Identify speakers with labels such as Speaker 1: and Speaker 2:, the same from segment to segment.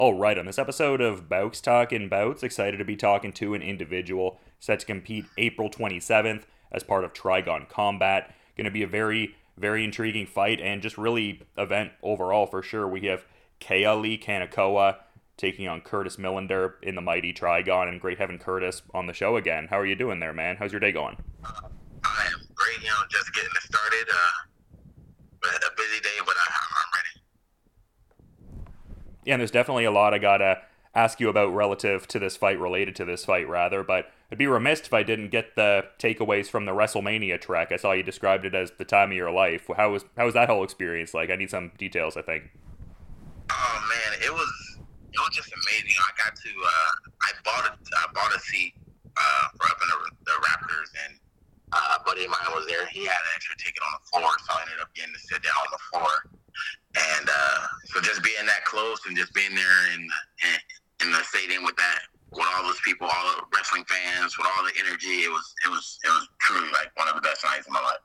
Speaker 1: All right, on this episode of Bouts Talking Bouts, excited to be talking to an individual set to compete April 27th as part of Trigon Combat. Going to be a very, very intriguing fight and just really event overall for sure. We have Keali Kanakoa taking on Curtis Millender in the mighty Trigon, and great having Curtis on the show again. How are you doing there, man? How's your day going?
Speaker 2: I am great, just getting it started. A busy day, but I'm ready.
Speaker 1: Yeah, and there's definitely a lot I gotta ask you about relative to this fight, related to this fight rather, but I'd be remiss if I didn't get the takeaways from the WrestleMania trek. I saw you described it as the time of your life. How was that whole experience like? I need some details, I think.
Speaker 2: Oh man, it was just amazing. I got to I bought a seat for up in the Raptors, and a buddy of mine was there. He had an extra ticket on the floor, so I ended up getting to sit down on the floor. And so just being that close and just being there in the stadium with all those people, all the wrestling fans, with all the energy, it was truly like one of the best nights of my life.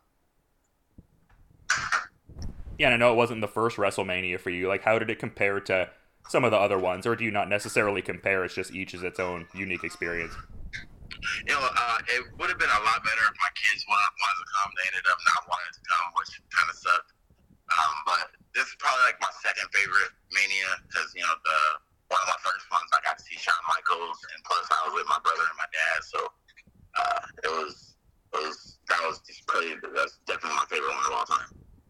Speaker 1: Yeah, and I know it wasn't the first WrestleMania for you. Like, how did it compare to some of the other ones, or do you not necessarily compare? It's just each is its own unique experience.
Speaker 2: It would have been a lot better if my kids wanted to come. They ended up not wanting to come, which kind of sucked. But this is probably like my second favorite Mania because one of my first ones I got to see Shawn Michaels, and plus I was with my brother and my dad, so that's definitely my favorite one of all time.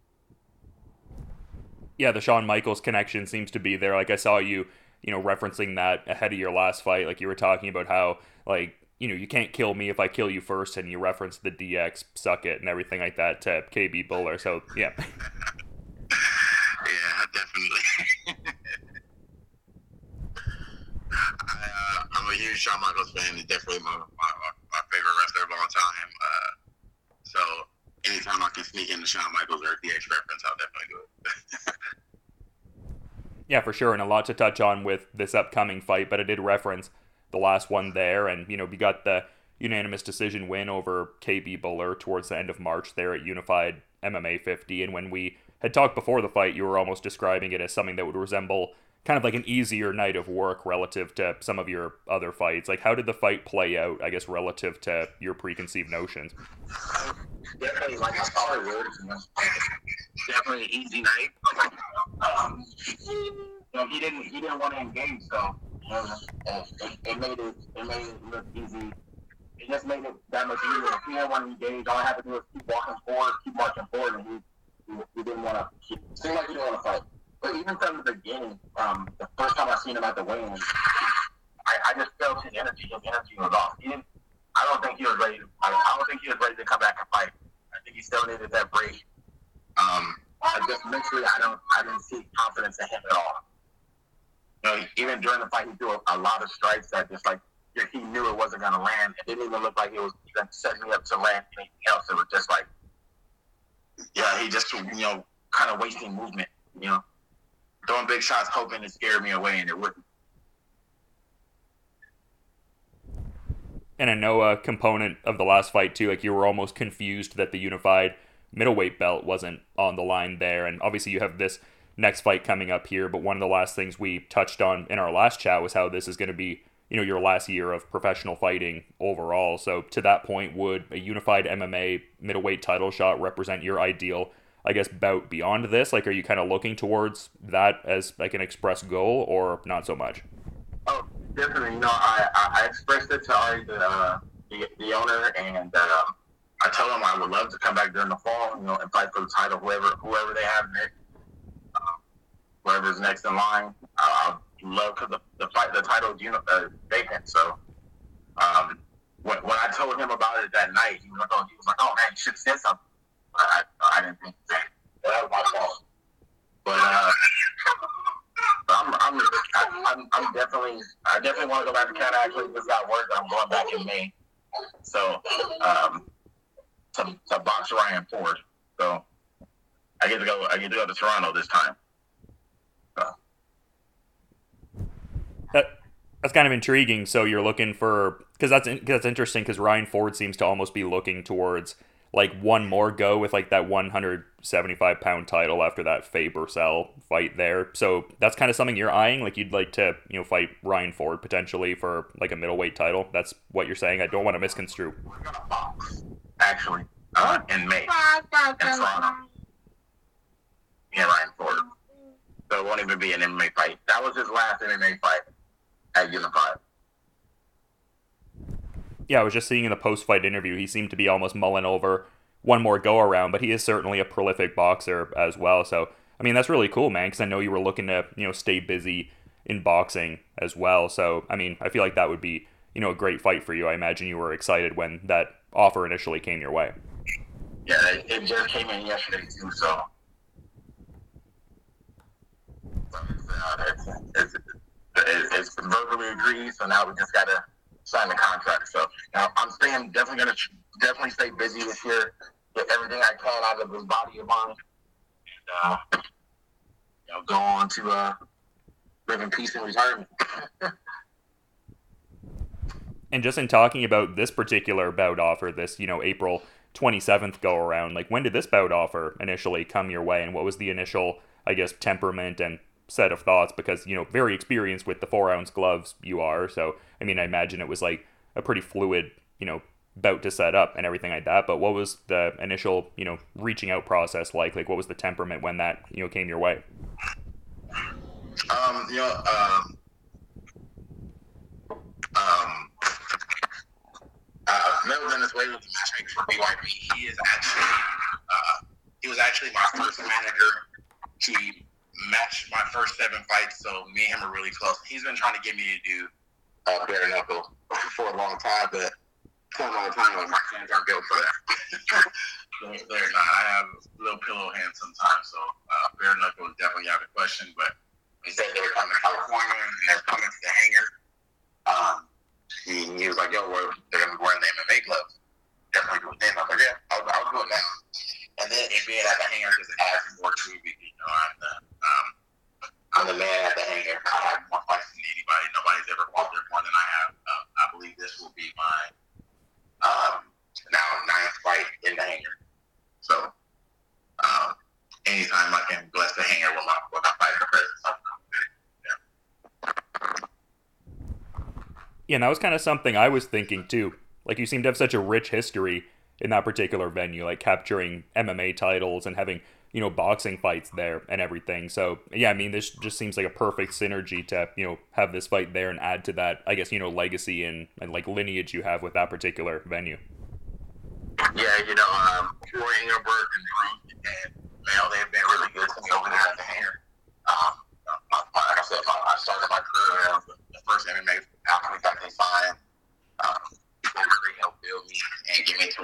Speaker 1: Yeah, the Shawn Michaels connection seems to be there. Like, I saw you referencing that ahead of your last fight. Like, you were talking about how, like, you can't kill me if I kill you first, and you referenced the DX suck it and everything like that to KB Buller. So, yeah.
Speaker 2: Yeah, definitely. I'm a huge Shawn Michaels fan. He's definitely my favorite wrestler of all time. So anytime I can sneak in the Shawn Michaels or DX reference, I'll definitely do it.
Speaker 1: Yeah, for sure, and a lot to touch on with this upcoming fight, but I did reference the last one there, and we got the unanimous decision win over KB Buller towards the end of March there at Unified MMA 50, and when we had talked before the fight, you were almost describing it as something that would resemble kind of like an easier night of work relative to some of your other fights. Like, how did the fight play out, I guess, relative to your preconceived notions?
Speaker 2: Definitely, like I thought it would. Definitely an easy night. He didn't want to engage, so it made it look easy. It just made it that much easier. If he didn't want to engage, all I had to do was keep walking forward, keep marching forward, and he didn't want to. It seemed like he didn't want to fight. But even from the beginning, the first time I seen him at the weigh-in, I just felt his energy. His energy was off. I don't think he was ready. I don't think he was ready to come back and fight. I think he still needed that break. Just mentally, I didn't see confidence in him at all. Even during the fight, he threw a lot of strikes that just like he knew it wasn't going to land. It didn't even look like it was even setting me up to land anything else. It was just like, yeah, he just kind of wasting movement. Throwing big shots, hoping to scare me away, and it wouldn't.
Speaker 1: And I know a component of the last fight too, like you were almost confused that the unified middleweight belt wasn't on the line there, and obviously you have this next fight coming up here, but one of the last things we touched on in our last chat was how this is going to be your last year of professional fighting overall. So to that point, would a unified MMA middleweight title shot represent your ideal, I guess, bout beyond this? Like, are you kind of looking towards that as like an express goal, or not so much?
Speaker 2: Oh, definitely. I expressed it to Ari, the owner, and I told him I would love to come back during the fall, and fight for the title, whoever they have next, whoever's next in line. I'd love, because the title is vacant. So when I told him about it that night, he was like, "Oh man, you should have said something." I didn't think that. That was my fault. But I'm definitely. I definitely want to go back to Canada. Actually, this got work. I'm going back in May. So to box Ryan Ford. So I get to go to Toronto this time.
Speaker 1: That's kind of intriguing. So you're looking for, because that's interesting, because Ryan Ford seems to almost be looking towards like one more go with like that 175-pound title after that Faber-Cell fight there. So that's kind of something you're eyeing. Like you'd like to, fight Ryan Ford potentially for like a middleweight title. That's what you're saying. I don't want to misconstrue.
Speaker 2: We're gonna box actually in May in Toronto. Me and Ryan Ford. So it won't even be an MMA fight. That was his last MMA fight at Unified.
Speaker 1: Yeah, I was just seeing in the post-fight interview, he seemed to be almost mulling over one more go-around, but he is certainly a prolific boxer as well. So, I mean, that's really cool, man, because I know you were looking to, stay busy in boxing as well. So, I mean, I feel like that would be, a great fight for you. I imagine you were excited when that offer initially came your way.
Speaker 2: Yeah, it just came in yesterday, too, so... It's verbally agreed, so now we just got to sign the contract. So I'm definitely going to stay busy this year, get everything I can out of this body of mine, and go on to live in peace and retirement.
Speaker 1: And just in talking about this particular bout offer, this April 27th go around, like when did this bout offer initially come your way, and what was the initial, I guess, temperament and set of thoughts? Because very experienced with the 4-ounce gloves you are, so I mean I imagine it was like a pretty fluid bout to set up and everything like that. But what was the initial reaching out process like what was the temperament when that came your way?
Speaker 2: Mel Venezuela, the matchmaker for BYP, he was actually my first manager to match my first 7 fights, so me and him are really close. He's been trying to get me to do bare knuckle for a long time, but for a long time, my hands aren't built for that. They're not. I have little pillow hands sometimes, so bare knuckle is definitely out of question. But he said they were coming to California and they're coming to the hangar. He was like, "Yo, they're gonna be wearing the MMA gloves. Definitely do it then." I was like, "Yeah, I'll do it now." And then it being at the hangar just adds more to me. I'm the man at the hangar. I have more fights than anybody. Nobody's ever fought there more than I have. I believe this will be my now 9th fight in the hangar. So anytime I can bless the hangar with my fighter presence, I'm good.
Speaker 1: Yeah, and that was kind of something I was thinking too. Like you seem to have such a rich history in that particular venue, like capturing MMA titles and having boxing fights there and everything. So yeah, I mean, this just seems like a perfect synergy to have this fight there and add to that, I guess, legacy and like lineage you have with that particular venue.
Speaker 2: Yeah, Troy Engelbert and Drew and Mel, they've been really good to me over there at the hangar. Like I said, I started my career as the first MMA athlete that they signed. They really helped build me and get me to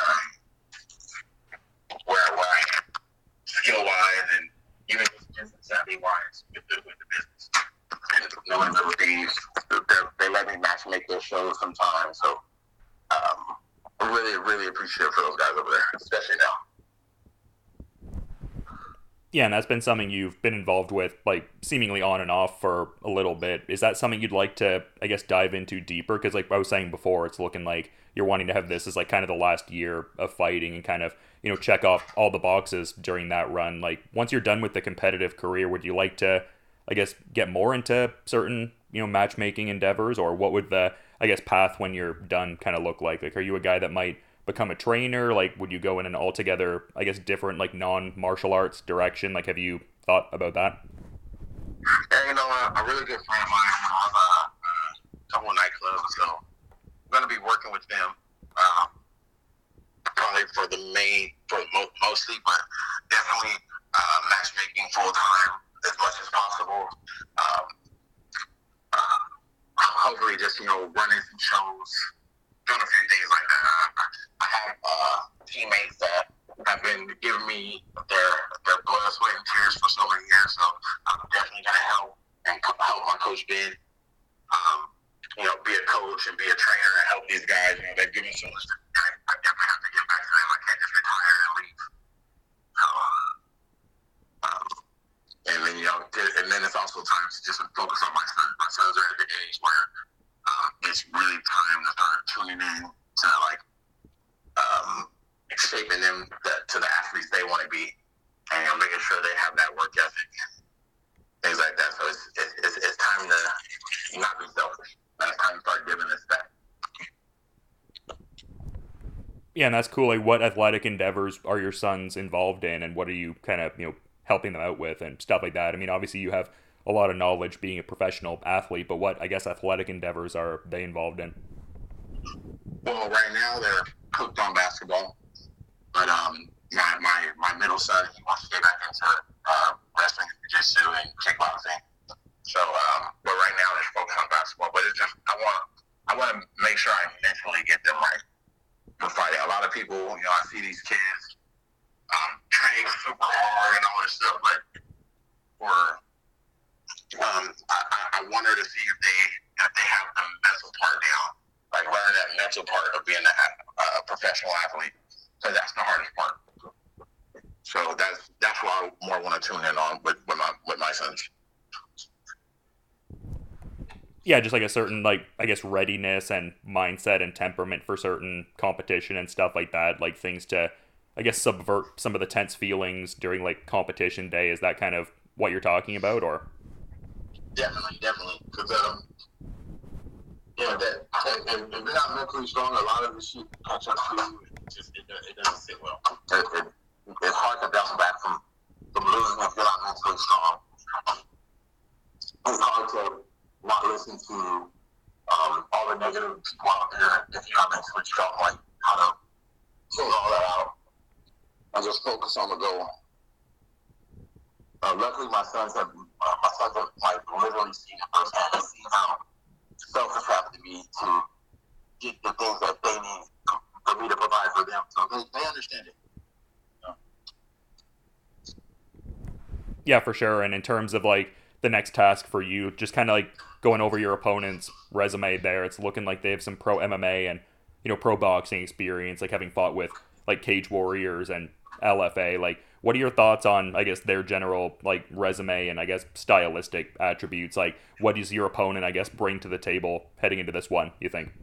Speaker 2: where I am, skill-wise, and even just savvy-wise with the business. And knowing little things, they let me match make their shows sometimes. So I'm really, really appreciative for those guys over there, especially now.
Speaker 1: Yeah, and that's been something you've been involved with, like, seemingly on and off for a little bit. Is that something you'd like to, I guess, dive into deeper? Because, like I was saying before, it's looking like you're wanting to have this as, like, kind of the last year of fighting and kind of, check off all the boxes during that run. Like, once you're done with the competitive career, would you like to, I guess, get more into certain, matchmaking endeavors? Or what would the, I guess, path when you're done kind of look like? Like, are you a guy that might become a trainer? Like, would you go in an altogether, I guess, different, like, non-martial arts direction? Like, have you thought about that?
Speaker 2: Yeah, a really good friend of mine owns a couple of nightclubs, so I'm going to be working with them probably mostly, but definitely matchmaking full-time as much as possible. Hopefully just, running some shows, doing a few things like that. I have teammates that have been giving me their blood, sweat, and tears for so many years. So I'm definitely going to help my coach Ben, be a coach and be a trainer and help these guys. They've given so much. I definitely have to get back to them. I can't just retire and leave. So, and then and then it's also time to just focus on my son. My sons are at the age where it's really time to start tuning in to shaping
Speaker 1: Yeah, and that's cool. Like, what athletic endeavors are your sons involved in, and what are you kind of helping them out with and stuff like that? I mean, obviously you have a lot of knowledge being a professional athlete, but what I guess athletic endeavors are they involved in?
Speaker 3: Well, right now they're hooked on basketball, but my middle son, he wants to get back into wrestling, jiu-jitsu, and kickboxing. So, but right now they're focused on basketball. But it's just I want to make sure I mentally get them right for fighting. A lot of people, I see these kids train super hard and all this stuff, but I want her to see if they have the mental part down, like learn that mental part of being a professional athlete, because that's the hardest part. So that's what I more want to tune in on with my sons.
Speaker 1: Yeah, just like a certain, like, I guess, readiness and mindset and temperament for certain competition and stuff like that, like things to, I guess, subvert some of the tense feelings during like competition day. Is that kind of what you're talking about, or?
Speaker 3: Definitely, because if you're not mentally strong, a lot of the shit catch up to you. It doesn't sit well. It's hard to bounce back from losing if you're not mentally strong. It's hard to not listen to all the negative people out there if you're not mentally strong, like how to pull all that out and just focus on the goal. Luckily, my sons have like literally seen it firsthand. They've seen how selfish I have to be to get the things that they need for me to provide for them. So they understand it.
Speaker 1: Yeah, for sure. And in terms of like the next task for you, just kind of like going over your opponent's resume there, it's looking like they have some pro MMA and pro boxing experience, like having fought with like Cage Warriors and LFA. Like, what are your thoughts on, I guess, their general like resume and I guess stylistic attributes? Like, what does your opponent, I guess, bring to the table heading into this one, you think?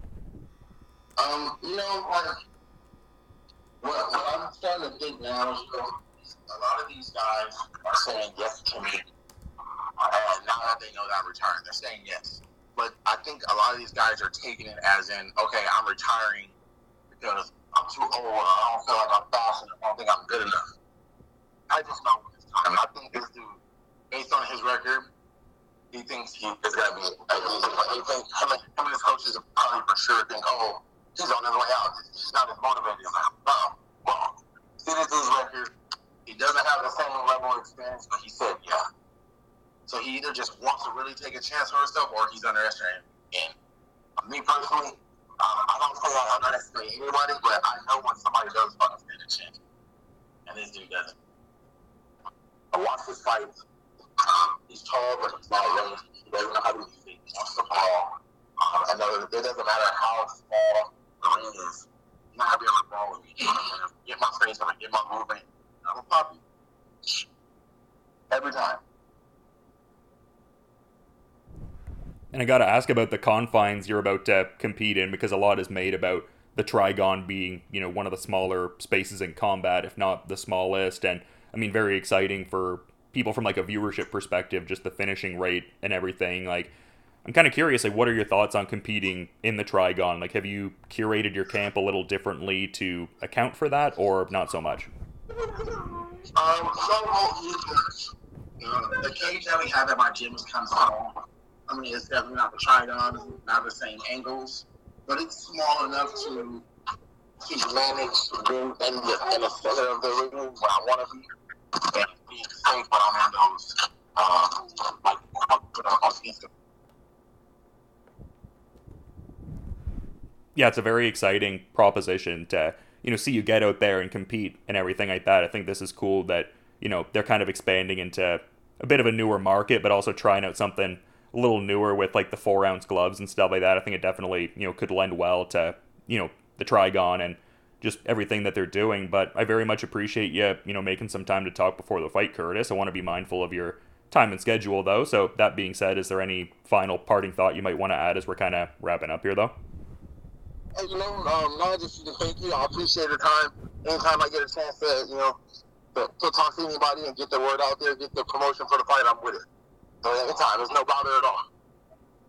Speaker 3: Like what I'm starting to think now is, a lot of these guys are saying yes to me, and now that they know that I'm retiring, they're saying yes. But I think a lot of these guys are taking it as in, okay, I'm retiring because I'm too old, I don't feel like I'm fast enough, I don't think I'm good enough. I just know when it's time. I think this dude, based on his record, he thinks he is going to be he thinks him and his coaches probably for sure think, oh, he's on his way out. He's not as motivated now. No. Well, see this dude's record. He doesn't have the same level of experience, but he said yeah. So he either just wants to really take a chance for himself or he's underestimating. And me personally, I don't say I underestimate anybody, but I know when somebody does fucking stand a chance. And this dude doesn't. I watched his fight. He's tall, but he's not rangy. He doesn't know how to use it. He wants the ball. I know it doesn't matter how small the ring is. You're not going to be able to ball with me. I'm going to get my space, I'm going to get my movement. I'm going to pop you. Every time.
Speaker 1: And I got to ask about the confines you're about to compete in, because a lot is made about the Trigon being, one of the smaller spaces in combat, if not the smallest. And I mean, very exciting for people from like a viewership perspective, just the finishing rate and everything. Like, I'm kind of curious, like, what are your thoughts on competing in the Trigon? Like, have you curated your camp a little differently to account for that, or not so much?
Speaker 3: The cage that we have at my gym is kind of small. I mean, it's definitely not the Trigon, not the same angles, but it's small enough to manage being in the center of the ring where I want to be, and being safe when I'm in those,
Speaker 1: Yeah, it's a very exciting proposition to, see you get out there and compete and everything like that. I think this is cool that, they're kind of expanding into a bit of a newer market, but also trying out something a little newer with like the 4-ounce gloves and stuff like that. I think it definitely, could lend well to, the Trigon and just everything that they're doing. But I very much appreciate you, making some time to talk before the fight, Curtis. I want to be mindful of your time and schedule, though. So that being said, is there any final parting thought you might want to add as we're kind of wrapping up here, though?
Speaker 3: No, just to thank you. I appreciate the time. Anytime I get a chance to, to talk to anybody and get the word out there, get the promotion for the fight, I'm with it. So anytime, there's no bother at all.